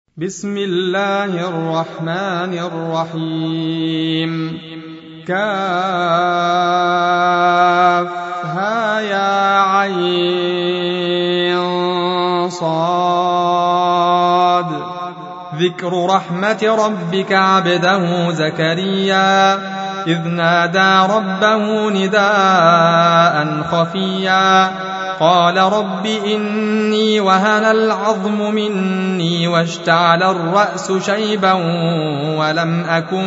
بسم الله الرحمن الرحيم. كافها يا عين صاد. ذكر رحمة ربك عبده زكريا إذ نادى ربه نداء خفيا قال رب إني وهن العظم مني واشتعل الرأس شيبا ولم أكن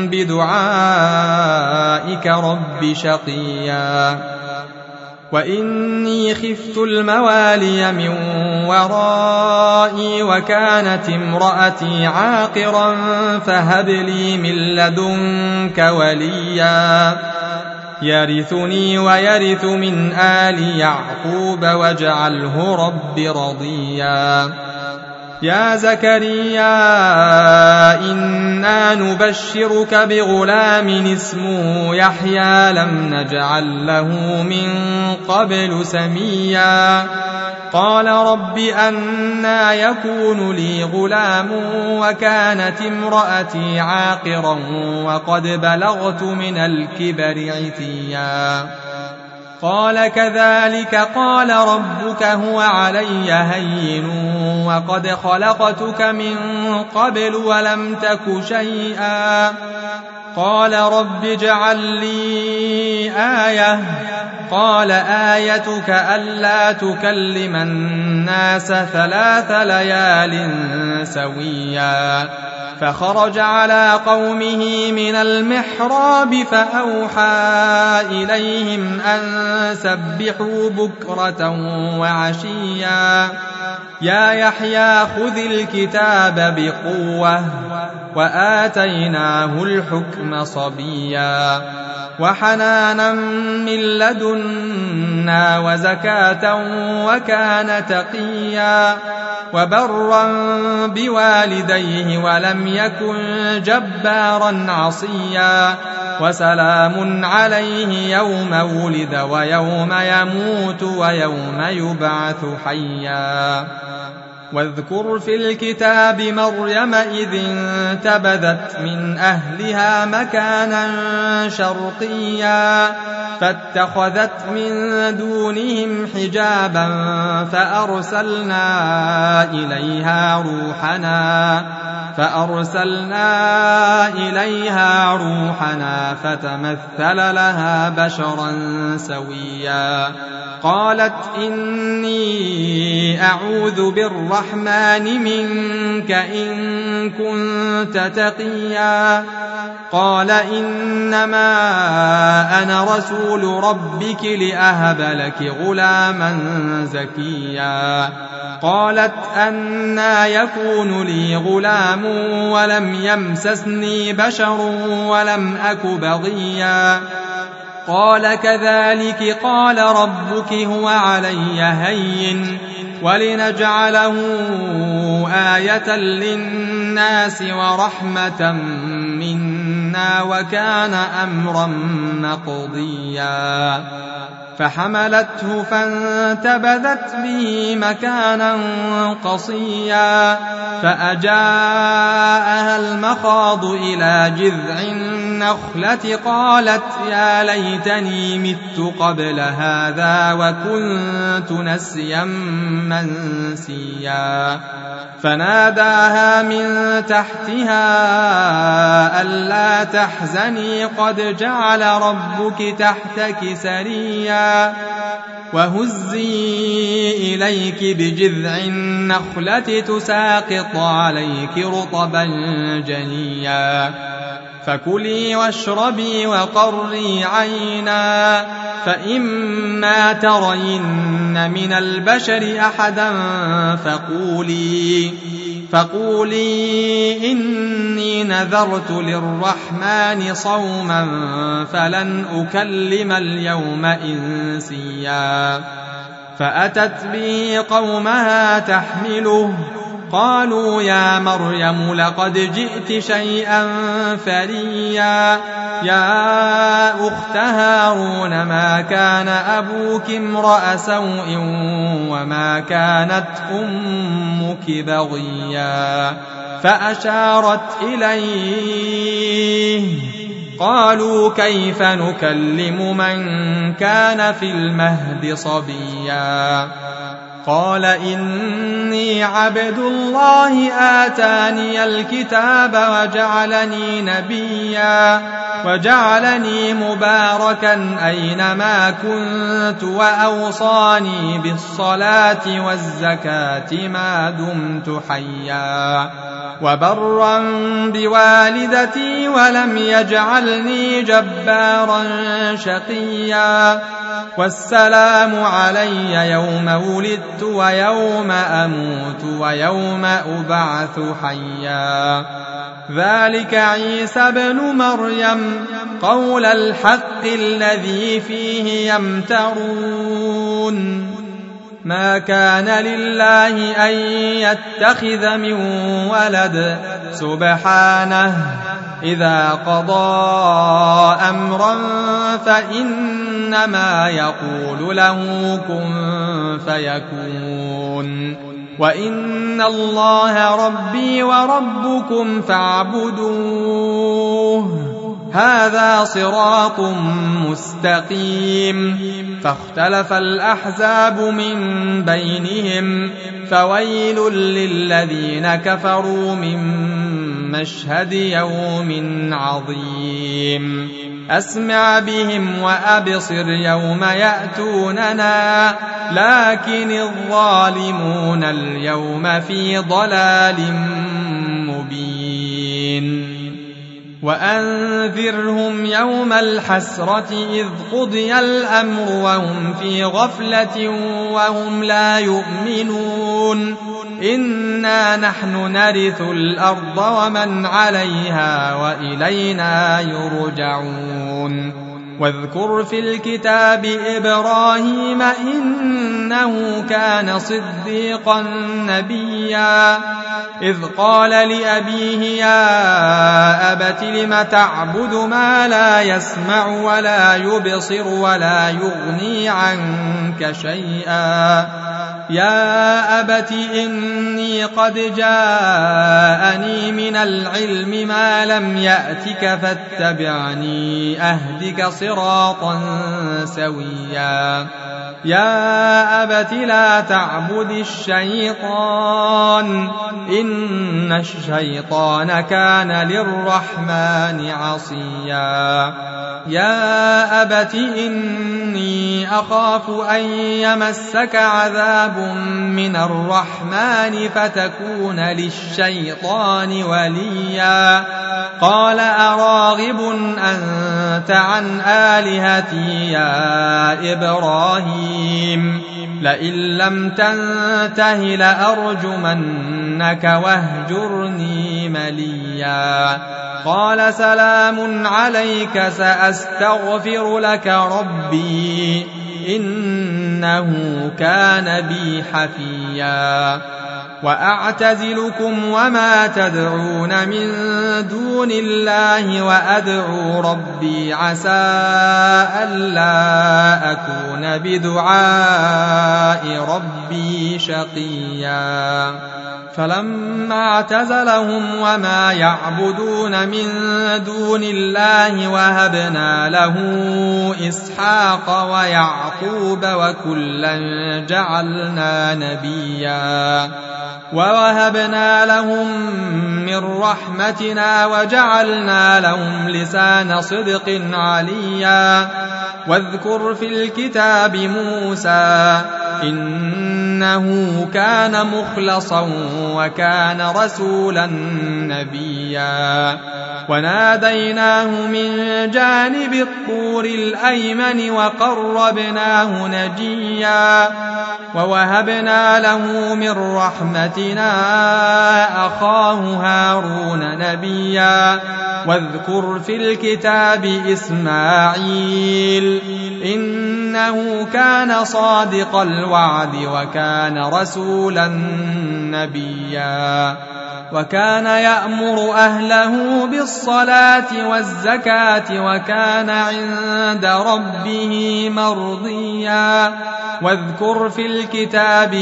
بدعائك رب شقيا وإني خفت الموالي من ورائي وكانت امرأتي عاقرا فهب لي من لدنك وليا يرثني ويرث من آل يعقوب واجعله رب رضيا. يا زكريا إنا نبشرك بغلام اسمه يحيى لم نجعل له من قبل سميا قال رب أنى يكون لي غلام وكانت امرأتي عاقرا وقد بلغت من الكبر عتيا قال كذلك قال ربك هو علي هين وقد خلقتك من قبل ولم تك شيئا قال رب اجعل لي آية قال آيتك ألا تكلم الناس 3 ليال سويا فخرج على قومه من المحراب فأوحى إليهم أن سبحوا بكرة وعشيا يا يحيى خذ الكتاب بقوة وآتيناه الحكم صبيا وحنانا من لدنا وزكاة وكان تقيا وبرا بوالديه ولم يكن جبارا عصيا وسلام عليه يوم ولد ويوم يموت ويوم يبعث حيا واذكر في الكتاب مريم إذ انتبذت من أهلها مكانا شرقيا فاتخذت من دونهم حجابا فأرسلنا إليها روحنا فتمثل لها بشرا سويا قالت إني أعوذ بالرحمن منك إن كنت تقيا قال إنما أنا رسول ربك لأهب لك غلاما زكيا قالت أنى يكون لي غلام ولم يمسسني بشر ولم أك بغيا قال كذلك قال ربك هو علي هين ولنجعله آية للناس ورحمة منا وكان أمرا مقضيا فحملته فانتبذت به مكانا قصيا فأجاءها المخاض إلى جذع النخلة قالت يا ليتني مت قبل هذا وكنت نسيا منسيا فناداها من تحتها ألا تحزني قد جعل ربك تحتك سريا وهزي إليك بجذع النخلة تساقط عليك رطبا جنيا فكلي واشربي وقري عينا فإما ترين من البشر أحدا فقولي إني نذرت للرحمن صوما فلن أكلم اليوم إنسيا فأتت به قومها تحمله قالوا يا مريم لقد جئت شيئا فريا يا أخت هارون ما كان أبوك امرأ سوء وما كانت أمك بغيا فأشارت إليه قالوا كيف نكلم من كان في المهد صبيا قال إني عبد الله آتاني الكتاب وجعلني نبيا وجعلني مباركا أينما كنت وأوصاني بالصلاة والزكاة ما دمت حيا وبرا بوالدتي ولم يجعلني جبارا شقيا والسلام علي يوم ولدت ويوم أموت ويوم أبعث حيا ذلك عيسى بن مريم قول الحق الذي فيه يمترون ما كان لله أن يتخذ من ولد سبحانه إذا قضى أمرا فإنما يقول له كن فيكون وإن الله ربي وربكم فاعبدوه هذا صراط مستقيم فاختلف الأحزاب من بينهم فويل للذين كفروا من مشهد يوم عظيم أسمع بهم وأبصر يوم يأتوننا لكن الظالمون اليوم في ضلال مبين وأنذرهم يوم الحسرة إذ قضي الأمر وهم في غفلة وهم لا يؤمنون إنا نحن نرث الأرض ومن عليها وإلينا يرجعون واذكر في الكتاب إبراهيم إنه كان صديقا نبيا إذ قال لأبيه يا أبت لم تعبد ما لا يسمع ولا يبصر ولا يغني عنك شيئا يا أبت إني قد جاءني من العلم ما لم يأتك فاتبعني أهدك صراطا سويا يا أبت لا تعبد الشيطان إن الشيطان كان للرحمن عصيا يا أبت إني أخاف أن يمسك عذاب من الرحمن فتكون للشيطان وليا قال أراغب أنت عن آلهتي يا إبراهيم لئن لم تنته لأرجمنك واهجرني مليا قال سلام عليك سأستغفر لك ربي إنه كان بي حفيا وأعتزلكم وما تدعون من دون الله وأدعو ربي عسى ألا أكون بدعاء ربي شقيا فلما اعتزلهم وما يعبدون من دون الله وهبنا له إسحاق ويعقوب وكلا جعلنا نبيا ووهبنا لهم من رحمتنا وجعلنا لهم لسان صدق عليا واذكر في الكتاب موسى إنه كان مخلصا وكان رسولا نبيا وناديناه من جانب الطور الأيمن وقربناه نجيا ووهبنا له من رحمتنا أخاه هارون نبيا واذكر في الكتاب إسماعيل إنه كان صادق الوعد وكان رسولا نبيا وكان يأمر أهله بالصلاة والزكاة وكان عند ربه مرضيا واذكر في الكتاب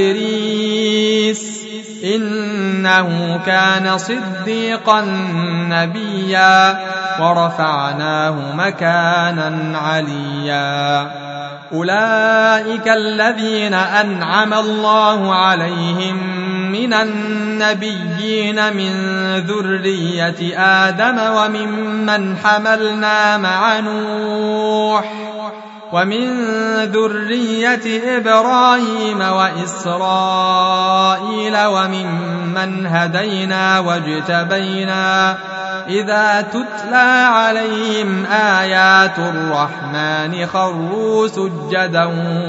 إدريس إنه كان صديقا نبيا ورفعناه مكانا عليا أولئك الذين أنعم الله عليهم من النبيين من ذرية آدم وممن حملنا مع نوح ومن ذرية إبراهيم وإسرائيل وممن هدينا واجتبينا إذا تتلى عليهم آيات الرحمن خروا سجدا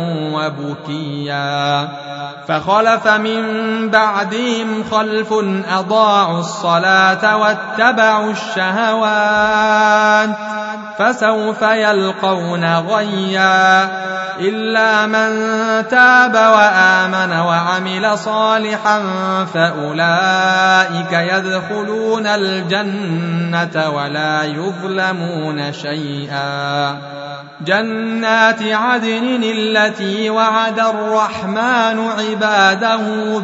وبكيا فخلف من بعدهم خلف أضاعوا الصلاة واتبعوا الشهوات فسوف يلقون غيا إلا من تاب وآمن وعمل صالحا فأولئك يدخلون الجنة ولا يظلمون شيئا جنات عدن التي وعد الرحمن عباده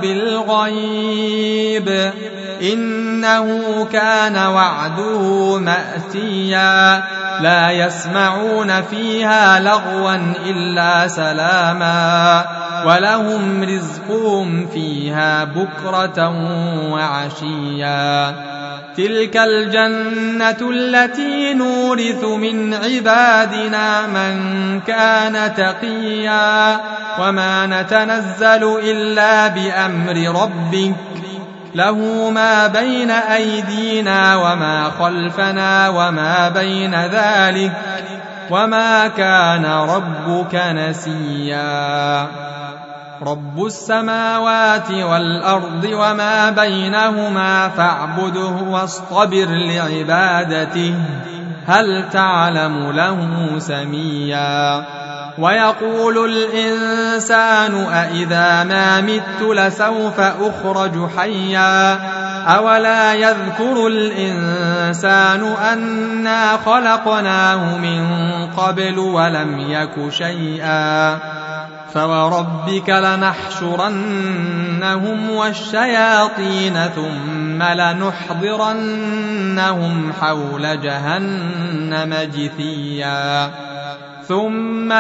بالغيب إنه كان وعده مأتيا لا يسمعون فيها لغوا إلا سلاما ولهم رزقهم فيها بكرة وعشيا تلك الجنة التي نورث من عبادنا من كان تقيا وما نتنزل إلا بأمر ربك له ما بين أيدينا وما خلفنا وما بين ذلك وما كان ربك نسيا رب السماوات والأرض وما بينهما فاعبده واصطبر لعبادته هل تعلم له سميا ويقول الإنسان أإذا ما مت لسوف أخرج حيا أولا يذكر الإنسان أنا خلقناه من قبل ولم يك شيئا فوربك لنحشرنهم والشياطين ثم لنحضرنهم حول جهنم جثيا ثم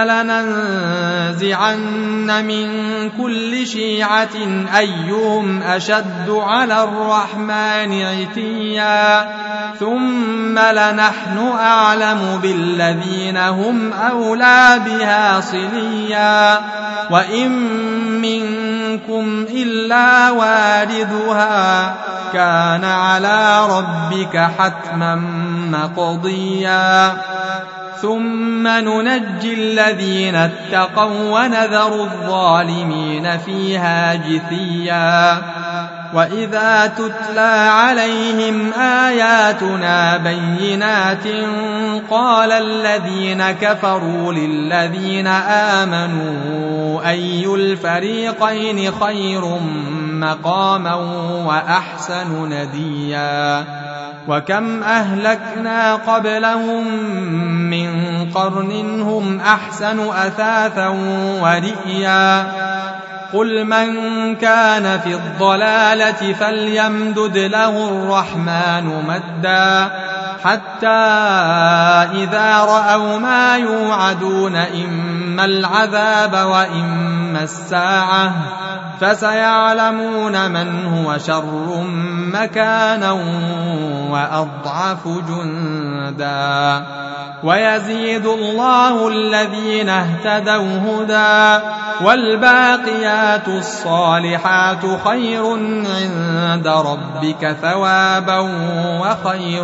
لننزعن من كل شيعة أيهم أشد على الرحمن عتيا ثم لنحن أعلم بالذين هم أولى بها صليا وإن منكم إلا واردها كان على ربك حتما مقضيا ثم ننجي الذين اتقوا ونذر الظالمين فيها جثيا وإذا تتلى عليهم آياتنا بينات قال الذين كفروا للذين آمنوا أي الفريقين خير مقاما وأحسن نديا وكم أهلكنا قبلهم من قرن هم أحسن أثاثا ورئيا قل من كان في الضلالة فليمدد له الرحمن مدا حتى إذا رأوا ما يوعدون إما العذاب وإما الساعة فسيعلمون من هو شر مكانا وأضعف جندا ويزيد الله الذين اهتدوا هدى والباقيات الصالحات خير عند ربك ثوابا وخير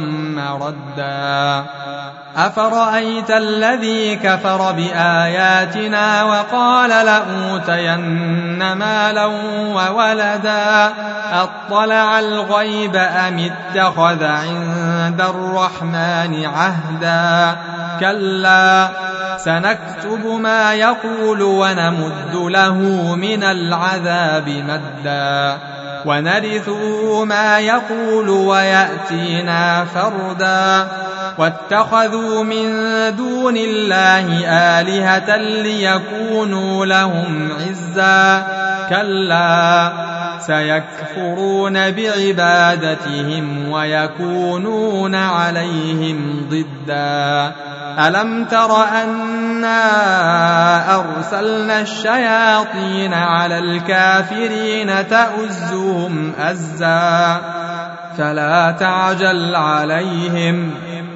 مردا أفرأيت الذي كفر بآياتنا وقال لأوتين مالا وولدا أطلع الغيب أم اتخذ عند الرحمن عهدا كلا سنكتب ما يقول ونمد له من العذاب مدا ونرثه ما يقول ويأتينا فردا واتخذوا من دون الله آلهة ليكونوا لهم عزا كلا سيكفرون بعبادتهم ويكونون عليهم ضدا ألم تر أنا أرسلنا الشياطين على الكافرين تؤزهم أزا فلا تعجل عليهم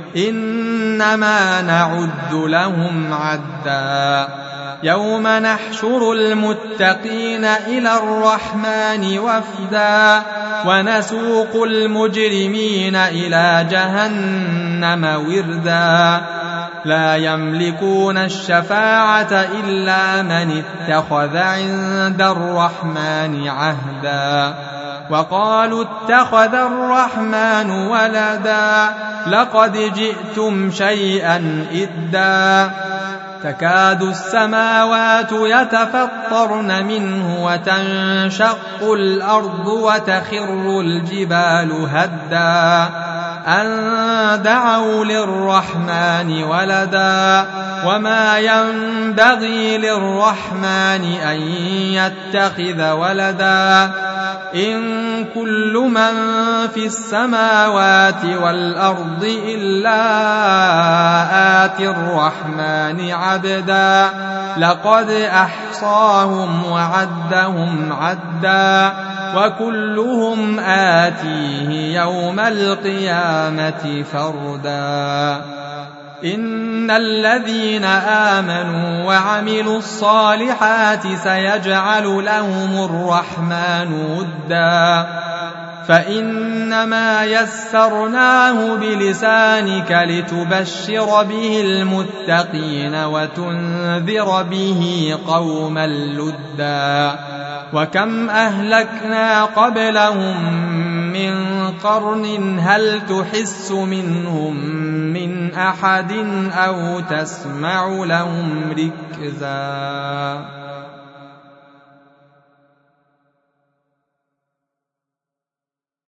إنما نعد لهم عدا يوم نحشر المتقين إلى الرحمن وفدا ونسوق المجرمين إلى جهنم وردا لا يملكون الشفاعة إلا من اتخذ عند الرحمن عهدا وقالوا اتخذ الرحمن ولدا لقد جئتم شيئا إدا تكاد السماوات يتفطرن منه وتنشق الأرض وتخر الجبال هدا أن دعوا للرحمن ولدا وما ينبغي للرحمن أن يتخذ ولدا إن كل من في السماوات والأرض إلا آتي الرحمن عبدا لقد أحصاهم وعدهم عدا وكلهم آتيه يوم القيامة فردا إن الذين آمنوا وعملوا الصالحات سيجعل لهم الرحمن ودا فإنما يسرناه بلسانك لتبشر به المتقين وتنذر به قوما لدا وكم أهلكنا قبلهم من قرن هل تحس منهم من أحد أو تسمع لهم ركزا